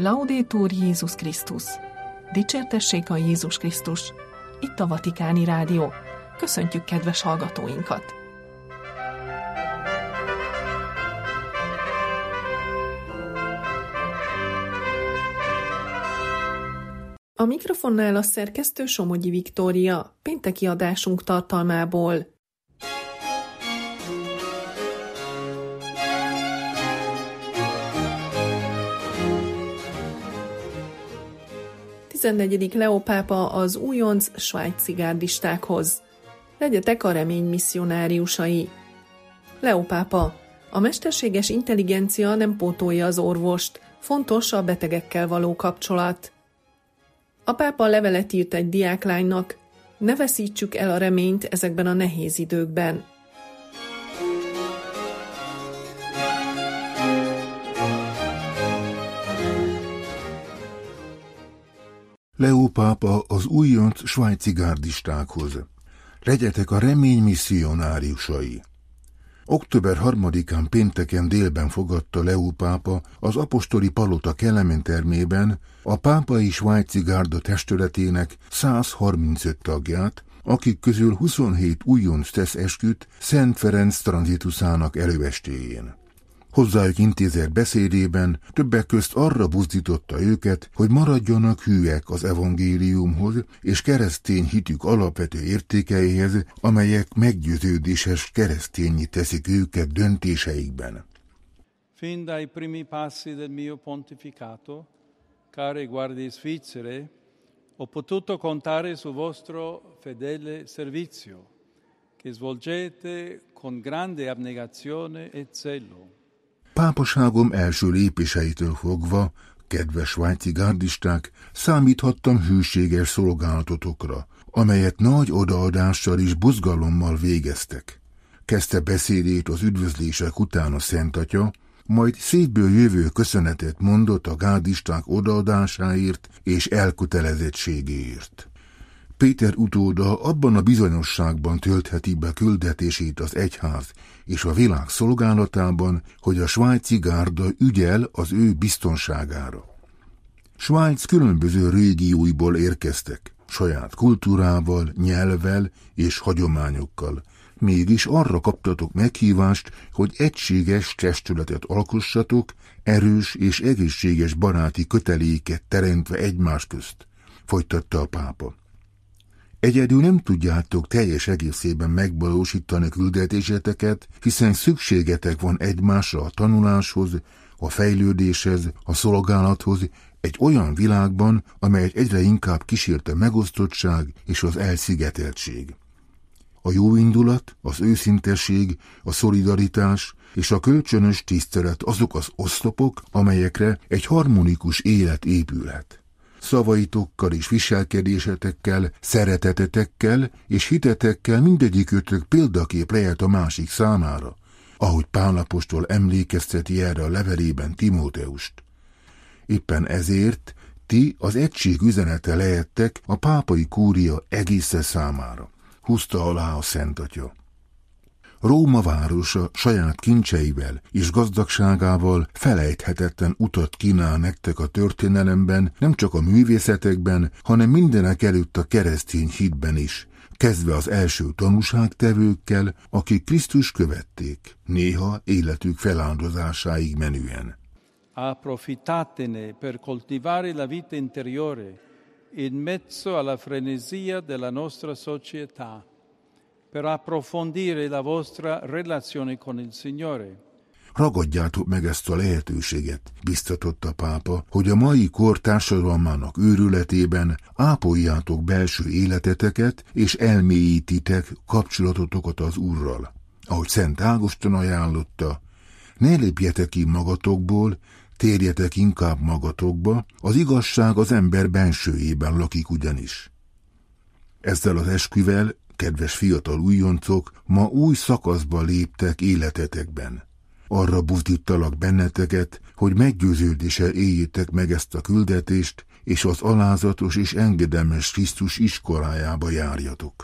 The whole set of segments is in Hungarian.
Laudetur Jézus Krisztus! Dicsértessék a Jézus Krisztus! Itt a Vatikáni Rádió. Köszöntjük kedves hallgatóinkat! A mikrofonnál a szerkesztő Somogyi Viktória, pénteki adásunk tartalmából. XIV. Leó pápa az újonc svájci gárdistákhoz. Legyetek a remény misszionáriusai. Leó pápa: a mesterséges intelligencia nem pótolja az orvost, fontos a betegekkel való kapcsolat. A pápa levelet írt egy diáklánynak: ne veszítsük el a reményt ezekben a nehéz időkben. Leó pápa az újonc svájci gárdistákhoz. Legyetek a remény misszionáriusai. Október 3-án pénteken délben fogadta Leó pápa az apostoli palota Kelemen-termében a pápai svájci gárda testületének 135 tagját, akik közül 27 újonc tesz esküt Szent Ferenc tranzituszának előestéjén. Hozzájuk intézett beszédében többek közt arra buzdította őket, hogy maradjanak hűek az evangéliumhoz és keresztény hitük alapvető értékeihez, amelyek meggyőződéses keresztényi teszik őket döntéseikben. Fin dai primi passi del mio pontificato, care guardie svizzere, ho potuto contare su vostro fedele servizio, che svolgete con grande abnegazione e zelo. Pápaságom első lépéseitől fogva, kedves svájci gárdisták, számíthattam hűséges szolgálatotokra, amelyet nagy odaadással és buzgalommal végeztek. Kezdte beszédét az üdvözlések után a Szent Atya, majd szívből jövő köszönetet mondott a gárdisták odaadásáért és elkötelezettségéért. Péter utóda abban a bizonyosságban töltheti be küldetését az egyház és a világ szolgálatában, hogy a svájci gárda ügyel az ő biztonságára. Svájc különböző régióiból érkeztek, saját kultúrával, nyelvvel és hagyományokkal. Mégis arra kaptatok meghívást, hogy egységes testületet alkossatok, erős és egészséges baráti köteléket teremtve egymás közt, folytatta a pápa. Egyedül nem tudjátok teljes egészében megvalósítani küldetéseteket, hiszen szükségetek van egymásra a tanuláshoz, a fejlődéshez, a szolgálathoz, egy olyan világban, amelyet egyre inkább kísért a megosztottság és az elszigeteltség. A jóindulat, az őszintesség, a szolidaritás és a kölcsönös tisztelet azok az oszlopok, amelyekre egy harmonikus élet épülhet. Szavaitokkal és viselkedésetekkel, szeretetetekkel és hitetekkel mindegyikőtök példakép lehet a másik számára, ahogy Pál apostol emlékezteti erre a levelében Timóteust. Éppen ezért ti az egység üzenete lehettek a pápai kúria egésze számára, húzta alá a Szent Atya. Róma városa saját kincseivel és gazdagságával felejthetetlen utat kínál nektek a történelemben, nem csak a művészetekben, hanem mindenek előtt a keresztény hitben is, kezdve az első tanúságtevőkkel, akik Krisztus követték, néha életük feláldozásáig menően. Approfittatene per coltivare la vita interiore in mezzo alla frenesia della nostra società, per approfondire la vostra relazione con il Signore. Ragadjátok meg ezt a lehetőséget, biztatott a pápa, hogy a mai kor társadalmának őrületében ápoljátok belső életeteket és elmélyítitek kapcsolatotokat az Úrral. Ahogy Szent Ágoston ajánlotta, ne lépjetek ki magatokból, térjetek inkább magatokba, az igazság az ember bensőjében lakik ugyanis. Ezzel az esküvel, kedves fiatal újoncok, ma új szakaszba léptek életetekben. Arra buzdítalak benneteket, hogy meggyőződéssel éljétek meg ezt a küldetést, és az alázatos és engedelmes Krisztus iskolájába járjatok.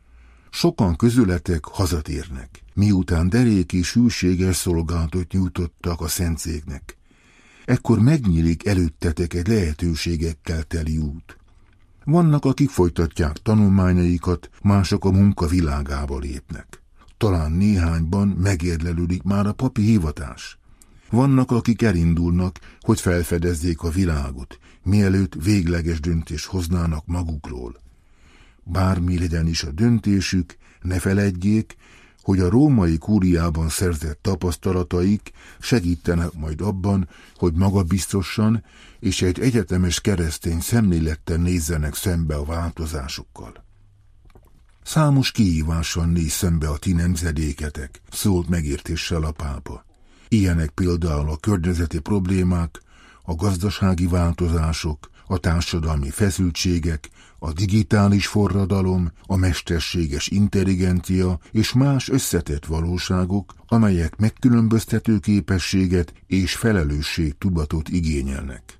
Sokan közületek hazatérnek, miután derék és hűséges szolgálatot nyújtottak a szentszéknek. ekkor megnyílik előttetek egy lehetőségekkel teli út. Vannak, akik folytatják tanulmányaikat, mások a munka világába lépnek. Talán néhányban megérlelődik már a papi hivatás. Vannak, akik elindulnak, hogy felfedezzék a világot, mielőtt végleges döntést hoznának magukról. Bármi legyen is a döntésük, ne feledjék, hogy a római kúriában szerzett tapasztalataik segítenek majd abban, hogy magabiztosan és egy egyetemes keresztény szemlélettel nézzenek szembe a változásokkal. Számos kihívással néz szembe a ti nemzedéketek, szólt megértéssel a pápa. Ilyenek például a környezeti problémák, a gazdasági változások, a társadalmi feszültségek, a digitális forradalom, a mesterséges intelligencia és más összetett valóságok, amelyek megkülönböztető képességet és felelősségtudatot igényelnek.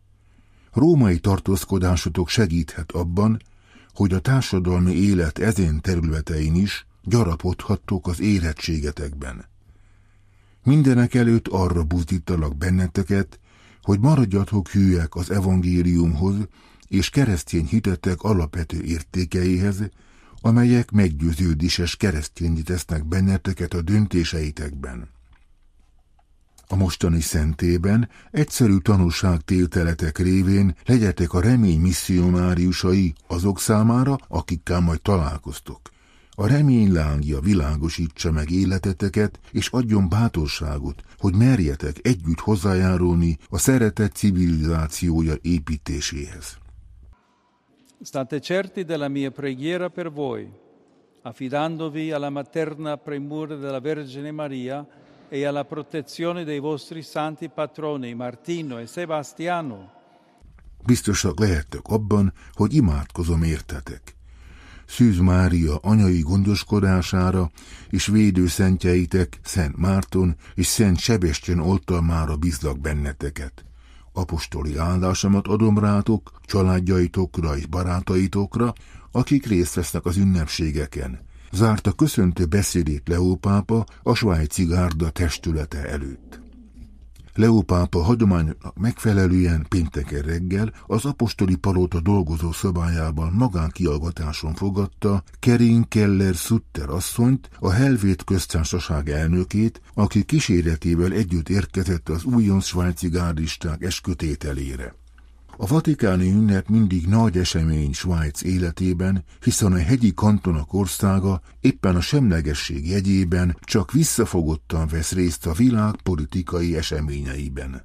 Római tartózkodásotok segíthet abban, hogy a társadalmi élet ezen területein is gyarapodhattok az érettségetekben. Mindenek előtt arra buzdítalak benneteket, hogy maradjatok hűek az evangéliumhoz és keresztény hitetek alapvető értékeihez, amelyek meggyőződéses keresztényi tesznek benneteket a döntéseitekben. A mostani szentében egyszerű tanúságtételetek révén legyetek a remény misszionáriusai azok számára, akikkel majd találkoztok. A remény lángja világosítsa meg életeteket, és adjon bátorságot, hogy merjetek együtt hozzájárulni a szeretet civilizációja építéséhez. State certi della mia preghiera per voi, affidandovi alla materna premura della Vergine Maria e alla protezione dei vostri santi patroni Martino e Sebastiano. Biztosak lehettek abban, hogy imádkozom értetek. Szűz Mária anyai gondoskodására és védőszentjeitek Szent Márton és Szent Sebestyén oltalmára bízlak benneteket. Apostoli áldásomat adom rátok, családjaitokra és barátaitokra, akik részt vesznek az ünnepségeken. Zárta köszöntő beszédét Leó pápa a svájci gárda testülete előtt. Leó pápa hagyományoknak megfelelően pénteken reggel az apostoli palota dolgozó szobájában magánkiallgatáson fogadta Kerin Keller Sutter asszonyt, a Helvét köztársaság elnökét, aki kíséretével együtt érkezett az újonc svájci gárdisták eskütételére. A vatikáni ünnep mindig nagy esemény Svájc életében, hiszen a hegyi kantonok országa éppen a semlegesség jegyében csak visszafogottan vesz részt a világ politikai eseményeiben.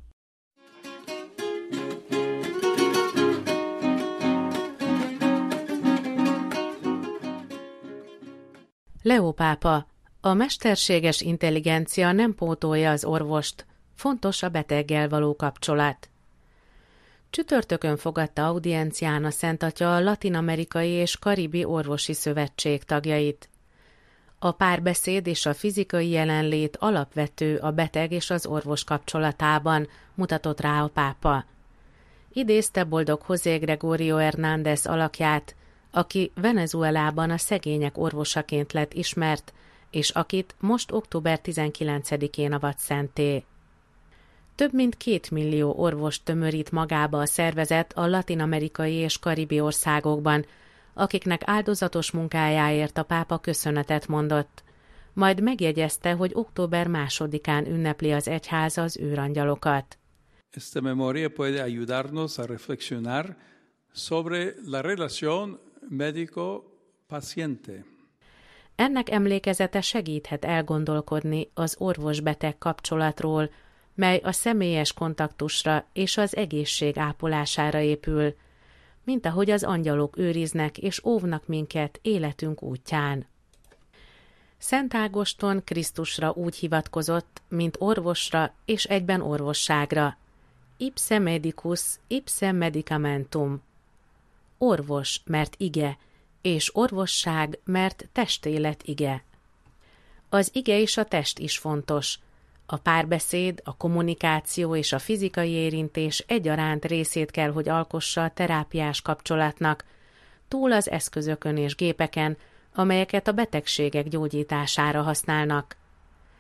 Leó pápa, a mesterséges intelligencia nem pótolja az orvost, fontos a beteggel való kapcsolat. Csütörtökön fogadta audiencián a Szent Atya a Latin-amerikai és Karibi Orvosi Szövetség tagjait. A párbeszéd és a fizikai jelenlét alapvető a beteg és az orvos kapcsolatában, mutatott rá a pápa. Idézte boldog José Gregorio Hernández alakját, aki Venezuelában a szegények orvosaként lett ismert, és akit most október 19-én avat szentté. Több mint 2 millió orvost tömörít magába a szervezet a latin-amerikai és karibi országokban, akiknek áldozatos munkájáért a pápa köszönetet mondott. Majd megjegyezte, hogy október 2-án ünnepli az egyház az őrangyalokat. Esta memoria puede ayudarnos a reflexionar sobre la relación médico-paciente. Ennek emlékezete segíthet elgondolkodni az orvos-beteg kapcsolatról, mely a személyes kontaktusra és az egészség ápolására épül, mint ahogy az angyalok őriznek és óvnak minket életünk útján. Szent Ágoston Krisztusra úgy hivatkozott, mint orvosra és egyben orvosságra. Ipse medicus, ipse medicamentum. Orvos, mert ige, és orvosság, mert testélet ige. Az ige és a test is fontos. A párbeszéd, a kommunikáció és a fizikai érintés egyaránt részét kell, hogy alkossa a terápiás kapcsolatnak, túl az eszközökön és gépeken, amelyeket a betegségek gyógyítására használnak.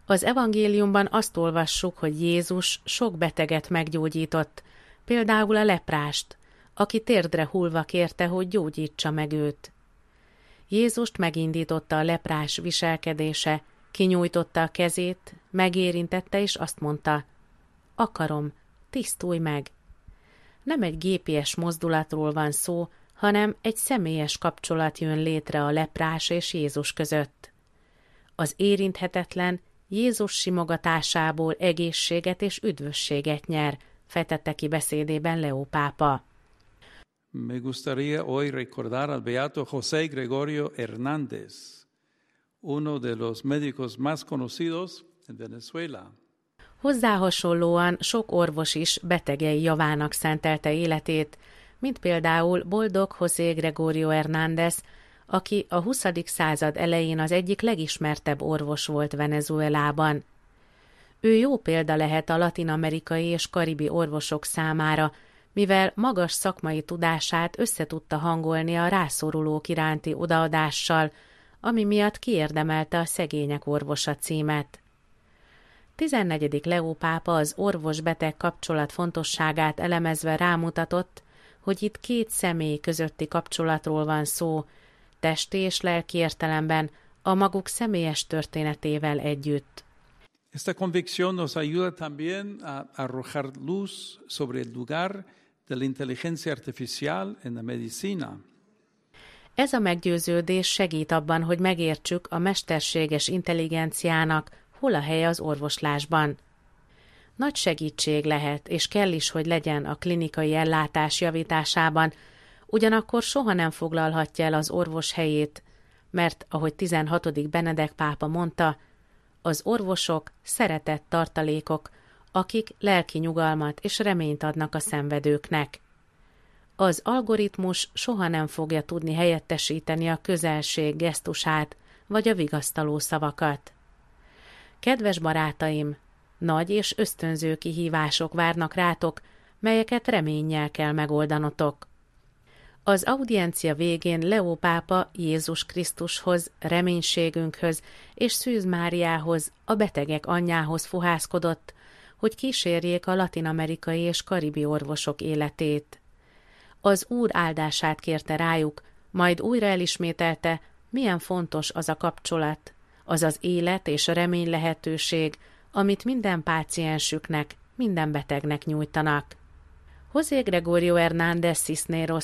Az evangéliumban azt olvassuk, hogy Jézus sok beteget meggyógyított, például a leprást, aki térdre hullva kérte, hogy gyógyítsa meg őt. Jézust megindította a leprás viselkedése, kinyújtotta a kezét, megérintette és azt mondta: akarom, tisztulj meg. Nem egy gépies mozdulatról van szó, hanem egy személyes kapcsolat jön létre a leprás és Jézus között. Az érinthetetlen Jézus simogatásából egészséget és üdvösséget nyer, fejtette ki beszédében Leó pápa. Me gustaría hoy recordar al beato José Gregorio Hernández, uno de los médicos más conocidos en Venezuela. Hozzá hasonlóan sok orvos is betegei javának szentelte életét, mint például boldog José Gregorio Hernández, aki a 20. század elején az egyik legismertebb orvos volt Venezuelában. Ő jó példa lehet a latin-amerikai és karibi orvosok számára, mivel magas szakmai tudását összetudta hangolni a rászorulók iránti odaadással, ami miatt kiérdemelte a szegények orvosa címet. 14. Leó pápa az orvos-beteg kapcsolat fontosságát elemezve rámutatott, hogy itt két személy közötti kapcsolatról van szó, testi és lelki értelemben, a maguk személyes történetével együtt. Esta convicción nos ayuda también a arrojar luz sobre el lugar de la inteligencia artificial en la medicina. Ez a meggyőződés segít abban, hogy megértsük a mesterséges intelligenciának hol a helye az orvoslásban. Nagy segítség lehet, és kell is, hogy legyen a klinikai ellátás javításában, ugyanakkor soha nem foglalhatja el az orvos helyét, mert, ahogy 16. Benedek pápa mondta, az orvosok szeretett tartalékok, akik lelki nyugalmat és reményt adnak a szenvedőknek. Az algoritmus soha nem fogja tudni helyettesíteni a közelség gesztusát vagy a vigasztaló szavakat. Kedves barátaim, nagy és ösztönző kihívások várnak rátok, melyeket reménnyel kell megoldanotok. Az audiencia végén Leó pápa Jézus Krisztushoz, reménységünkhöz és Szűz Máriához, a betegek anyjához fohászkodott, hogy kísérjék a latin-amerikai és karibi orvosok életét. Az Úr áldását kérte rájuk, majd újra elismételte, milyen fontos az a kapcsolat, az az élet és a remény lehetőség, amit minden páciensüknek, minden betegnek nyújtanak. José Gregorio Hernández Cisneros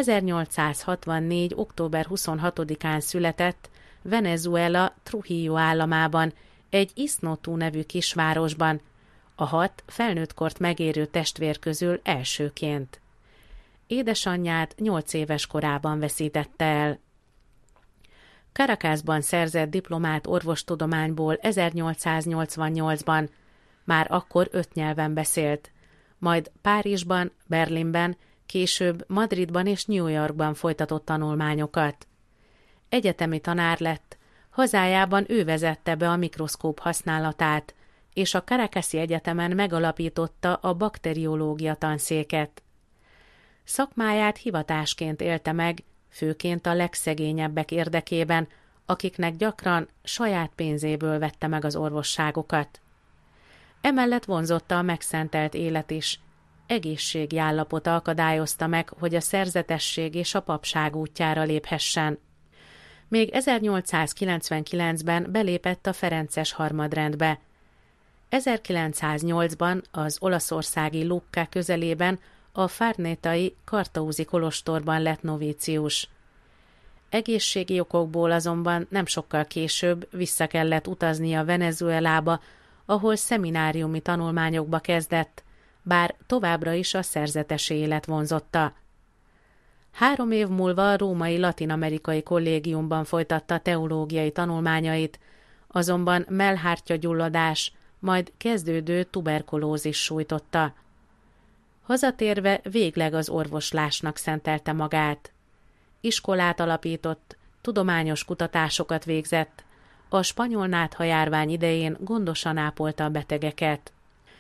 1864. október 26-án született Venezuela Trujillo államában, egy Isnotú nevű kisvárosban, a 6 felnőttkort megérő testvér közül elsőként. Édesanyját 8 éves korában veszítette el. Caracasban szerzett diplomát orvostudományból 1888-ban, már akkor 5 nyelven beszélt, majd Párizsban, Berlinben, később Madridban és New Yorkban folytatott tanulmányokat. Egyetemi tanár lett, hazájában ő vezette be a mikroszkóp használatát, és a Caracasi Egyetemen megalapította a bakteriológia tanszéket. Szakmáját hivatásként élte meg, főként a legszegényebbek érdekében, akiknek gyakran saját pénzéből vette meg az orvosságokat. Emellett vonzotta a megszentelt élet is, egészségi állapota akadályozta meg, hogy a szerzetesség és a papság útjára léphessen. Még 1899-ben belépett a ferences harmadrendbe. 1908-ban az olaszországi Lucca közelében a Farnétai Kartauzi kolostorban lett novícius. Egészségi okokból azonban nem sokkal később vissza kellett utaznia Venezuelába, ahol szemináriumi tanulmányokba kezdett, bár továbbra is a szerzetes élet vonzotta. 3 év múlva a római latin-amerikai kollégiumban folytatta teológiai tanulmányait, azonban mellhártyagyulladás, majd kezdődő tuberkulózis sújtotta. Hazatérve végleg az orvoslásnak szentelte magát. Iskolát alapított, tudományos kutatásokat végzett, a spanyol náthajárvány idején gondosan ápolta a betegeket.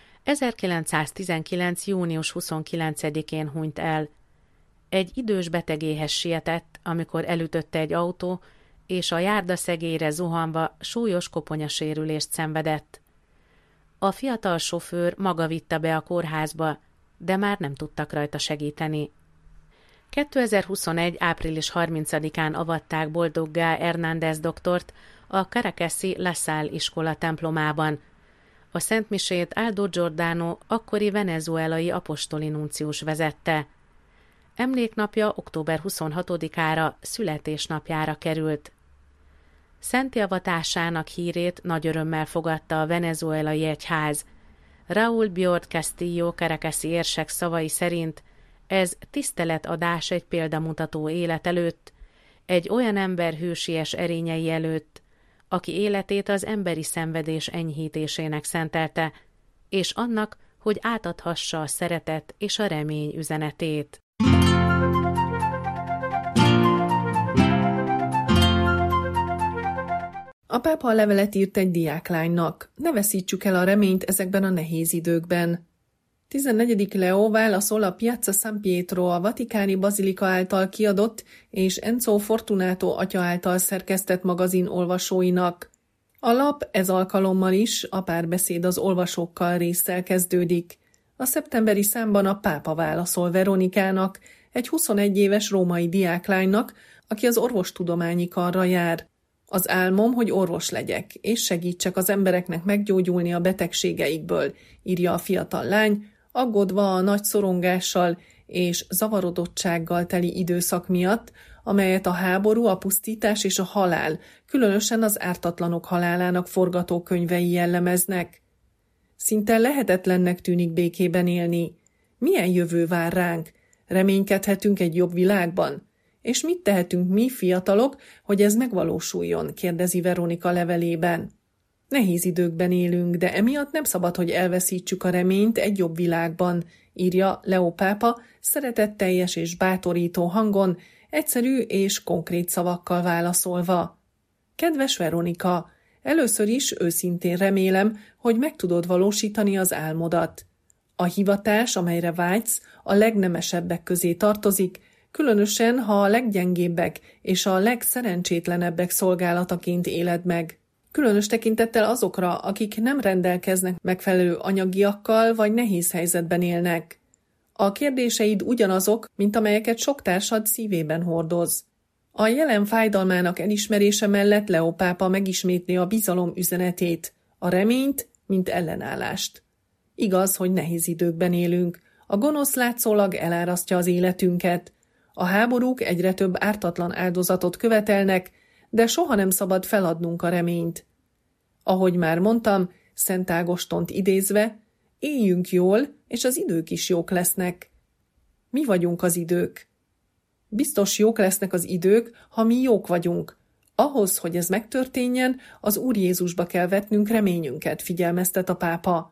1919. június 29-én hunyt el. Egy idős betegéhez sietett, amikor elütötte egy autó, és a járdaszegélyre zuhanva súlyos koponyasérülést szenvedett. A fiatal sofőr maga vitte be a kórházba, de már nem tudtak rajta segíteni. 2021. április 30-án avatták boldoggá Hernández doktort a Caracasi La Salle iskola templomában. A szentmisét Aldo Giordano akkori venezuelai apostoli nuncius vezette. Emléknapja október 26-ára, születésnapjára került. Szenti avatásának hírét nagy örömmel fogadta a venezuelai egyház. Raúl Biord Castillo Caracasi érsek szavai szerint ez tiszteletadás egy példamutató élet előtt, egy olyan ember hősies erényei előtt, aki életét az emberi szenvedés enyhítésének szentelte, és annak, hogy átadhassa a szeretet és a remény üzenetét. A pápa levelet írt egy diáklánynak. Ne veszítsük el a reményt ezekben a nehéz időkben. 14. Leo válaszol a Piazza San Pietro a vatikáni bazilika által kiadott és Enzo Fortunato atya által szerkesztett magazin olvasóinak. A lap ez alkalommal is a párbeszéd az olvasókkal résszel kezdődik. A szeptemberi számban a pápa válaszol Veronikának, egy 21 éves római diáklánynak, aki az orvostudományi karra jár. Az álmom, hogy orvos legyek, és segítsek az embereknek meggyógyulni a betegségeikből, írja a fiatal lány, aggódva a nagy szorongással és zavarodottsággal teli időszak miatt, amelyet a háború, a pusztítás és a halál, különösen az ártatlanok halálának forgatókönyvei jellemeznek. Szinte lehetetlennek tűnik békében élni. Milyen jövő vár ránk? Reménykedhetünk egy jobb világban? És mit tehetünk mi, fiatalok, hogy ez megvalósuljon, kérdezi Veronika levelében. Nehéz időkben élünk, de emiatt nem szabad, hogy elveszítsük a reményt egy jobb világban, írja Leo pápa szeretetteljes és bátorító hangon, egyszerű és konkrét szavakkal válaszolva. Kedves Veronika, először is őszintén remélem, hogy meg tudod valósítani az álmodat. A hivatás, amelyre vágysz, a legnemesebbek közé tartozik, különösen, ha a leggyengébbek és a legszerencsétlenebbek szolgálataként éled meg. Különös tekintettel azokra, akik nem rendelkeznek megfelelő anyagiakkal vagy nehéz helyzetben élnek. A kérdéseid ugyanazok, mint amelyeket sok társad szívében hordoz. A jelen fájdalmának elismerése mellett Leo pápa megismétli a bizalom üzenetét, a reményt, mint ellenállást. Igaz, hogy nehéz időkben élünk. A gonosz látszólag elárasztja az életünket. A háborúk egyre több ártatlan áldozatot követelnek, de soha nem szabad feladnunk a reményt. Ahogy már mondtam, Szent Ágostont idézve, éljünk jól, és az idők is jók lesznek. Mi vagyunk az idők. Biztos jók lesznek az idők, ha mi jók vagyunk. Ahhoz, hogy ez megtörténjen, az Úr Jézusba kell vetnünk reményünket, figyelmeztet a pápa.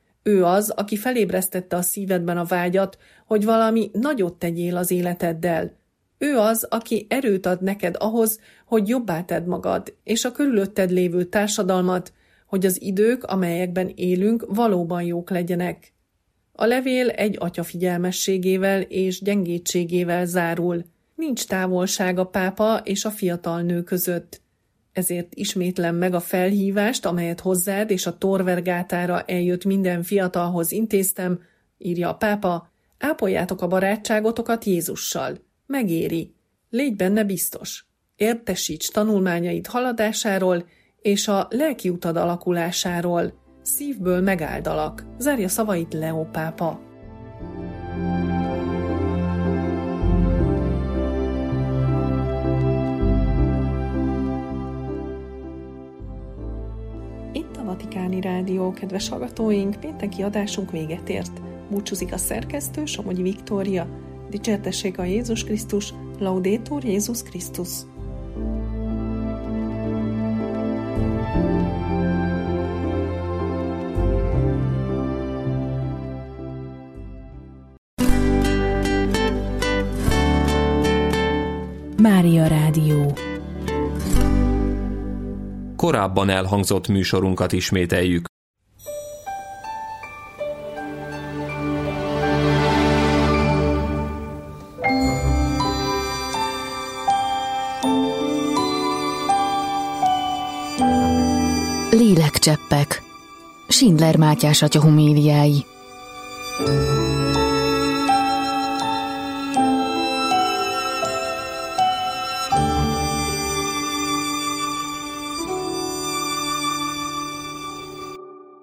Ő az, aki felébresztette a szívedben a vágyat, hogy valami nagyot tegyél az életeddel. Ő az, aki erőt ad neked ahhoz, hogy jobbá tedd magad, és a körülötted lévő társadalmat, hogy az idők, amelyekben élünk, valóban jók legyenek. A levél egy atya figyelmességével és gyengétségével zárul. Nincs távolság a pápa és a fiatal nő között. Ezért ismétlem meg a felhívást, amelyet hozzád és a Torvergátára eljött minden fiatalhoz intéztem, írja a pápa, ápoljátok a barátságotokat Jézussal. Megéri. Légy benne biztos. Értesíts tanulmányaid haladásáról és a lelki utad alakulásáról. Szívből megáldalak. Zárja szavait Leo pápa. Itt a Vatikáni Rádió, kedves hallgatóink, pénteki adásunk véget ért. Búcsúzik a szerkesztő, Somogyi Viktória. Dicsértessék a Jézus Krisztus, Laudetur Jézus Krisztus. Mária Rádió. Korábban elhangzott műsorunkat ismételjük. Lélekcseppek. Schindler Mátyás atya homéliái.